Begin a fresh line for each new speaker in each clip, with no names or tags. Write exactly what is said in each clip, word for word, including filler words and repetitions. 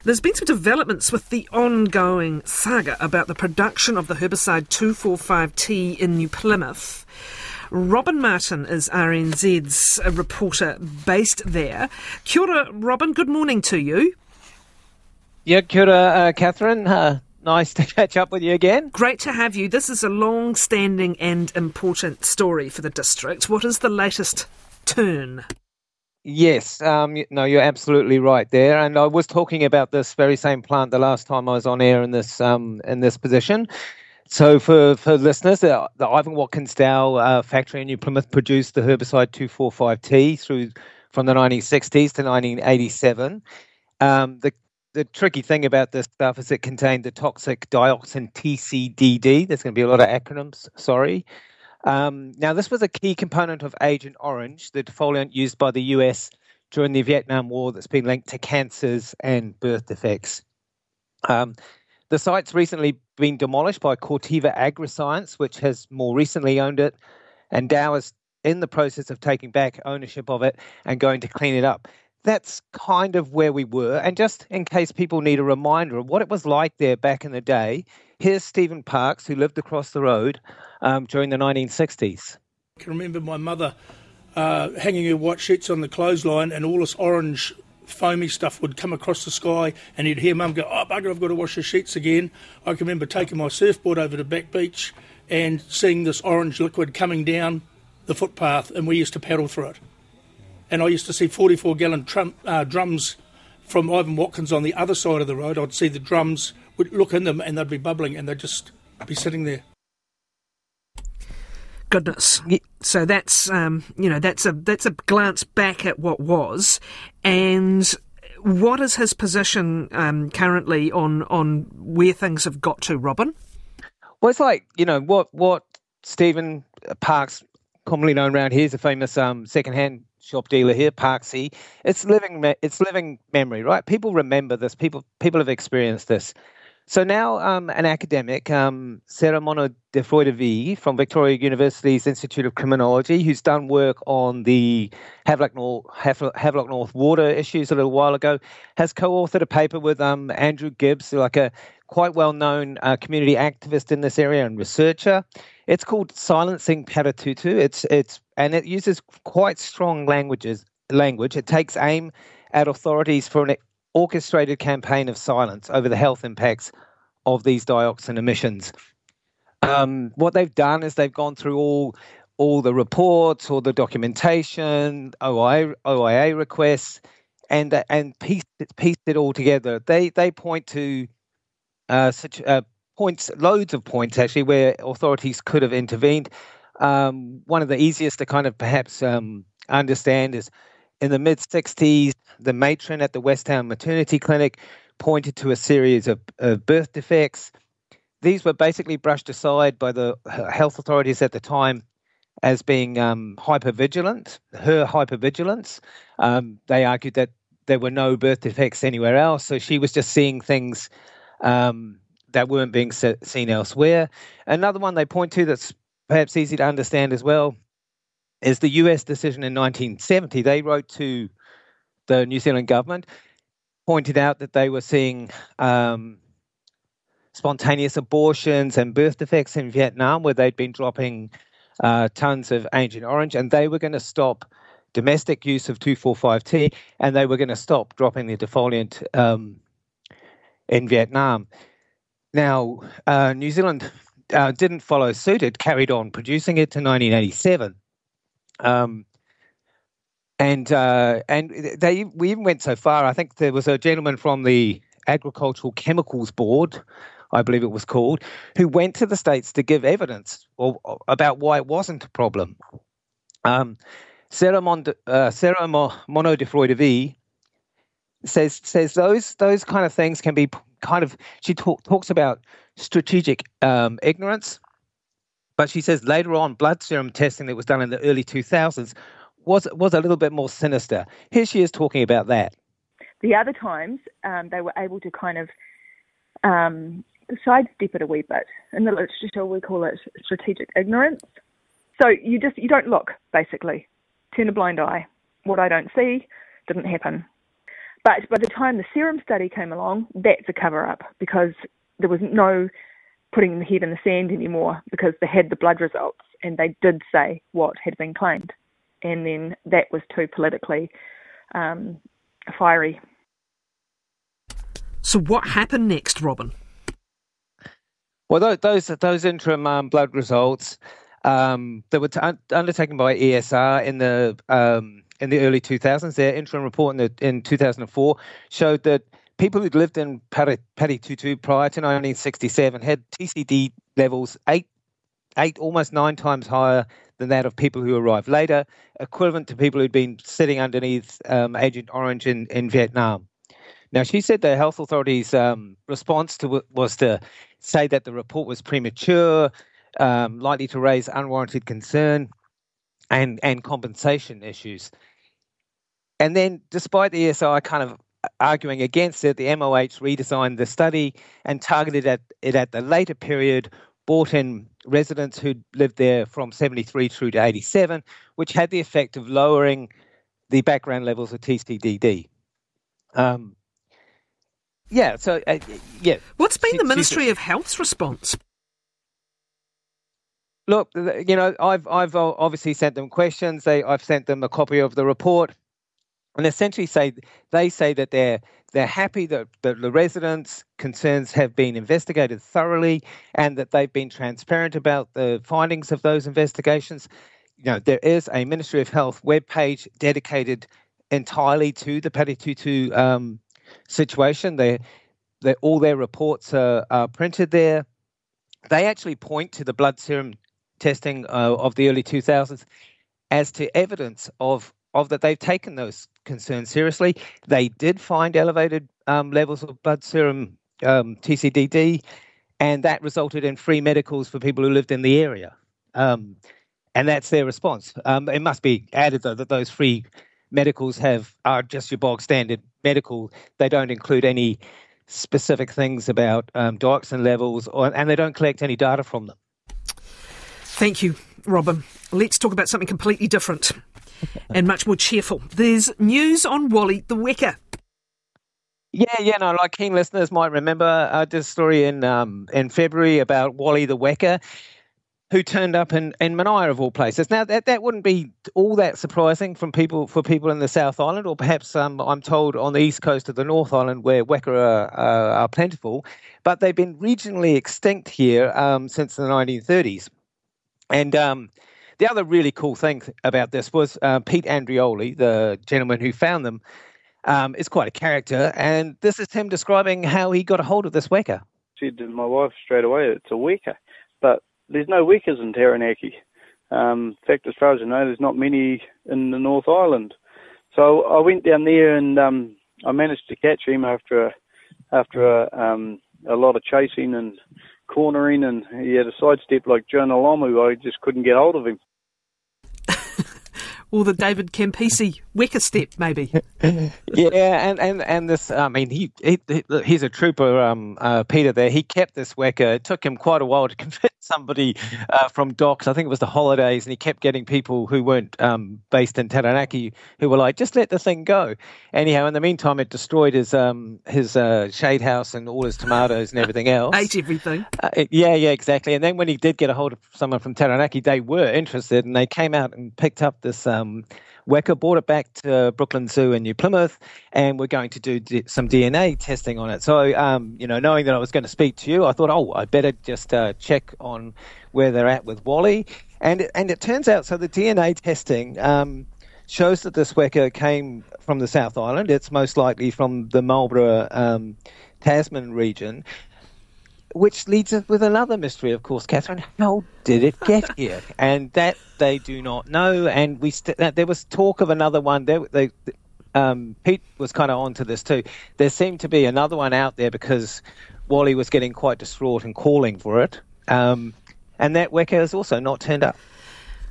There's been some developments with the ongoing saga about the production of the herbicide two forty-five T in New Plymouth. Robin Martin is R N Z's reporter based there. Kia ora, Robin, good morning to you.
Yeah, kia ora, uh, Catherine. Uh, nice to catch up with you again.
Great to have you. This is a long-standing and important story for the district. What is the latest turn?
Yes, um, no, you're absolutely right there. And I was talking about this very same plant the last time I was on air in this um, in this position. So for, for listeners, the, the Ivan Watkins Dow uh, factory in New Plymouth produced the herbicide two forty-five T through from the nineteen sixties to nineteen eighty-seven. Um, the the tricky thing about this stuff is it contained the toxic dioxin T C D D. There's going to be a lot of acronyms, sorry. Um, now, this was a key component of Agent Orange, the defoliant used by the U S during the Vietnam War that's been linked to cancers and birth defects. Um, the site's recently been demolished by Corteva Agriscience, which has more recently owned it, and Dow is in the process of taking back ownership of it and going to clean it up. That's kind of where we were. And just in case people need a reminder of what it was like there back in the day, here's Stephen Parks, who lived across the road um, during the nineteen sixties.
I can remember my mother uh, hanging her white sheets on the clothesline and all this orange foamy stuff would come across the sky, and you'd hear Mum go, "Oh, bugger, I've got to wash the sheets again." I can remember taking my surfboard over to Back Beach and seeing this orange liquid coming down the footpath, and we used to paddle through it. And I used to see forty-four gallon trum, uh, drums from Ivan Watkins on the other side of the road. I'd see the drums, would look in them, and they'd be bubbling, and they'd just be sitting there.
Goodness. So that's um, you know that's a that's a glance back at what was, and what is his position um, currently on on where things have got to, Robin?
Well, it's like you know what what Stephen Parks, commonly known around here, is a famous um, second-hand shop dealer here, Parksy. It's living it's living memory, right? People remember this. People people have experienced this. So now um, an academic, um, Sarah Mono de Freudevi from Victoria University's Institute of Criminology, who's done work on the Havelock North, Havelock North water issues a little while ago, has co-authored a paper with um, Andrew Gibbs, like a quite well-known uh, community activist in this area and researcher. It's called Silencing Paratutu. It's it's and it uses quite strong languages. Language. It takes aim at authorities for an orchestrated campaign of silence over the health impacts of these dioxin emissions. Um, what they've done is they've gone through all all the reports, all the documentation, O I A requests, and and pieced it, pieced it all together. They they point to uh, such uh, points, loads of points actually, where authorities could have intervened. Um, one of the easiest to kind of perhaps um, understand is in the mid-sixties, the matron at the Westtown Maternity Clinic pointed to a series of, of birth defects. These were basically brushed aside by the health authorities at the time as being um, hypervigilant, her hypervigilance. Um, they argued that there were no birth defects anywhere else, so she was just seeing things um, that weren't being se- seen elsewhere. Another one they point to that's perhaps easy to understand as well is the U S decision in nineteen seventy. They wrote to the New Zealand government, pointed out that they were seeing um, spontaneous abortions and birth defects in Vietnam, where they'd been dropping uh, tons of Agent Orange, and they were going to stop domestic use of two forty-five T, and they were going to stop dropping the defoliant um, in Vietnam. Now, uh, New Zealand uh, didn't follow suit. It carried on producing it to nineteen eighty-seven. Um, and uh, and they we even went so far. I think there was a gentleman from the Agricultural Chemicals Board, I believe it was called, who went to the States to give evidence or, or about why it wasn't a problem. Um, Sarah, Mon- uh, Sarah Mo- Mono de Freudevi says says those those kind of things can be kind of. She talk, talks about strategic um, ignorance. But she says later on, blood serum testing that was done in the early two thousands was was a little bit more sinister. Here she is talking about that.
The other times, um, they were able to kind of um, sidestep it a wee bit. In the literature, we call it strategic ignorance. So you just you don't look, basically. Turn a blind eye. What I don't see didn't happen. But by the time the serum study came along, that's a cover-up because there was no putting the head in the sand anymore because they had the blood results and they did say what had been claimed. And then that was too politically um, fiery.
So what happened next, Robin?
Well, those those interim um, blood results um, that were t- undertaken by E S R in the um, in the early two thousands, their interim report in, the, in two thousand four showed that people who'd lived in Paritutu prior to nineteen sixty-seven had T C D levels eight, eight, almost nine times higher than that of people who arrived later, equivalent to people who'd been sitting underneath um, Agent Orange in, in Vietnam. Now, she said the health authorities' um, response to it was to say that the report was premature, um, likely to raise unwarranted concern and, and compensation issues. And then, despite the E S I kind of arguing against it, the M O H redesigned the study and targeted at it at the later period, brought in residents who'd lived there from seventy-three through to eighty-seven, which had the effect of lowering the background levels of T C D D. Um, Yeah, so, uh, yeah.
What's been
she,
the Ministry of Health's response?
Look, you know, I've I've obviously sent them questions. They, I've sent them a copy of the report, and essentially say they say that they're they're happy that, that the residents' concerns have been investigated thoroughly, and that they've been transparent about the findings of those investigations. You know, there is a Ministry of Health webpage dedicated entirely to the Paritutu um situation. They, they, all their reports are, are printed there. They actually point to the blood serum testing uh, of the early two thousands as to evidence of, of that they've taken those concerns seriously. They did find elevated um, levels of blood serum um, T C D D, and that resulted in free medicals for people who lived in the area. Um, and that's their response. Um, it must be added, though, that those free medicals have are just your bog standard medical. They don't include any specific things about um, dioxin levels, or, and they don't collect any data from them.
Thank you, Robin. Let's talk about something completely different and much more cheerful. There's news on Wally the Weka.
Yeah, yeah, no, like keen listeners might remember, I did a story in um, in February about Wally the Weka, who turned up in, in Manaia of all places. Now, that, that wouldn't be all that surprising from people for people in the South Island, or perhaps um, I'm told on the east coast of the North Island where weka are, uh, are plentiful, but they've been regionally extinct here um, since the nineteen thirties. And um, the other really cool thing about this was uh, Pete Andrioli, the gentleman who found them, um, is quite a character, and this is him describing how he got a hold of this weka.
I said to my wife straight away, it's a weka, but there's no wekas in Taranaki. Um, in fact, as far as I know, there's not many in the North Island. So I went down there and um, I managed to catch him after a, after a, um, a lot of chasing and cornering, and he had a sidestep like Jonah Lomu. I just couldn't get hold of him.
Or the David Campisi weka step, maybe.
Yeah, and, and, and this, I mean, he, he he's a trooper, um, uh, Peter there. He kept this weka. It took him quite a while to convince somebody uh, from Docks, I think it was the holidays, and he kept getting people who weren't um, based in Taranaki who were like, just let the thing go. Anyhow, in the meantime, it destroyed his um, his uh, shade house and all his tomatoes and everything else.
Ate everything.
Uh, yeah, yeah, exactly. And then when he did get a hold of someone from Taranaki, they were interested, and they came out and picked up this um, weka, brought it back to Brooklyn Zoo in New Plymouth, and we're going to do d- some D N A testing on it. So, um, you know, knowing that I was going to speak to you, I thought, oh, I better just uh, check on where they're at with Wally. And it, and it turns out, so the D N A testing um, shows that this weka came from the South Island. It's most likely from the Marlborough, um, Tasman region, which leads us with another mystery, of course, Catherine. How did it get here? And that they do not know. And we st- there was talk of another one. There, they, um, Pete was kind of onto this too. There seemed to be another one out there because Wally was getting quite distraught and calling for it. Um, and that weka has also not turned up.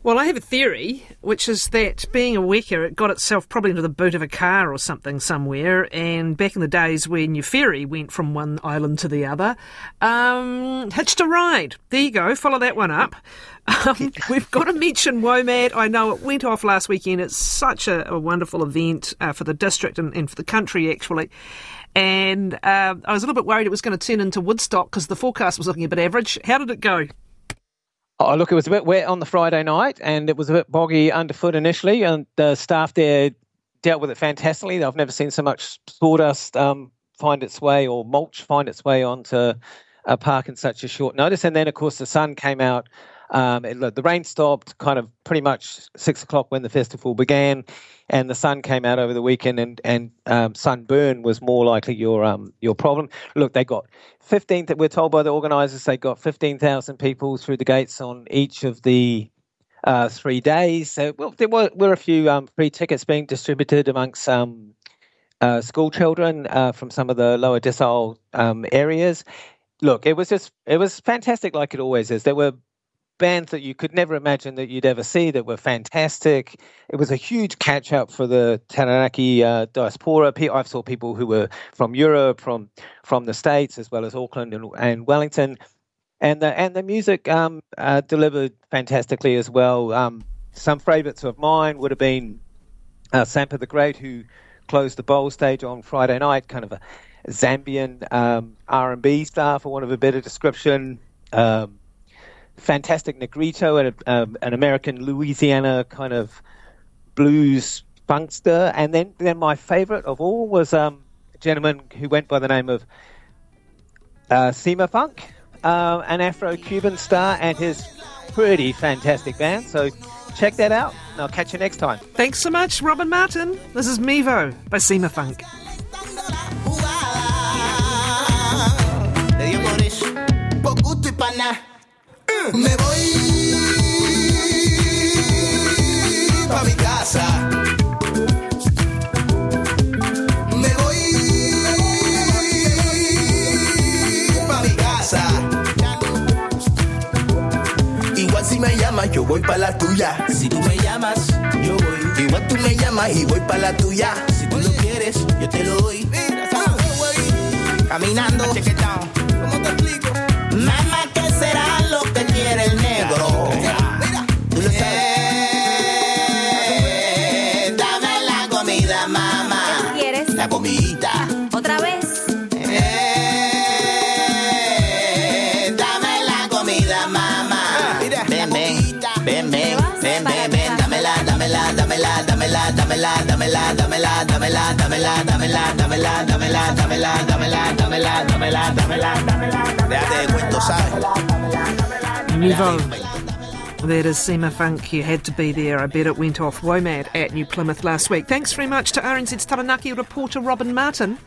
Well, I have a theory, which is that being a weka, it got itself probably into the boot of a car or something somewhere, and back in the days when your ferry went from one island to the other, um, hitched a ride. There you go, follow that one up. Um, we've got to mention WOMAD. I know it went off last weekend. It's such a, a wonderful event uh, for the district and, and for the country, actually. And uh, I was a little bit worried it was going to turn into Woodstock because the forecast was looking a bit average. How did it go?
Oh, look, it was a bit wet on the Friday night and it was a bit boggy underfoot initially, and the staff there dealt with it fantastically. I've never seen so much sawdust um, find its way, or mulch find its way onto a park in such a short notice. And then, of course, the sun came out. Um, it, the rain stopped kind of pretty much six o'clock when the festival began, and the sun came out over the weekend, and, and um, sunburn was more likely your um, your problem. Look, they got fifteen, we're told by the organisers, they got fifteen thousand people through the gates on each of the uh, three days. So, well, there were, were a few um, free tickets being distributed amongst um, uh, school children uh, from some of the lower decile um, areas. Look, it was just, it was fantastic like it always is. There were bands that you could never imagine that you'd ever see that were fantastic. It was a huge catch-up for the Taranaki uh, diaspora. I saw people who were from Europe, from from the States, as well as Auckland and, and Wellington. And the, and the music um, uh, delivered fantastically as well. Um, some favourites of mine would have been uh, Sampa the Great, who closed the bowl stage on Friday night, kind of a Zambian um, R and B star, for want of a better description. Um, Fantastic Negrito, and um, an American Louisiana kind of blues funkster. And then, then my favourite of all was um, a gentleman who went by the name of uh, Sima Funk, uh, an Afro-Cuban star, and his pretty fantastic band. So check that out, and I'll catch you next time.
Thanks so much, Robin Martin. This is Mevo by Sima Funk.
Me voy pa' mi casa. Me voy pa' mi casa. Igual si me llamas, yo voy pa' la tuya. Si tú me llamas, yo voy. Igual tú me llamas y voy pa' la tuya. Si tú lo quieres, yo te lo doy. Caminando, ¿cómo te explico? Mamá, ¿qué será lo que quiere el negro? Mira, tú lo sabes. Eh, dame la comida, mamá.
¿Qué quieres?
La comidita.
¿Otra vez?
Eh, dame la comida, mamá. Mira, ven, ven, ven, ven, ven, ven, ven, dámela, dámela, dámela, dámela, dámela, dámela, dámela, dámela, dámela, dámela, dámela, dámela, dámela, dámela, dámela, dámela, dámela, dámela. Déjate de cuento, ¿sabes?
Mevo. That is Sima Funk. You had to be there. I bet it went off WOMAD at New Plymouth last week. Thanks very much to R N Z's Taranaki reporter Robin Martin.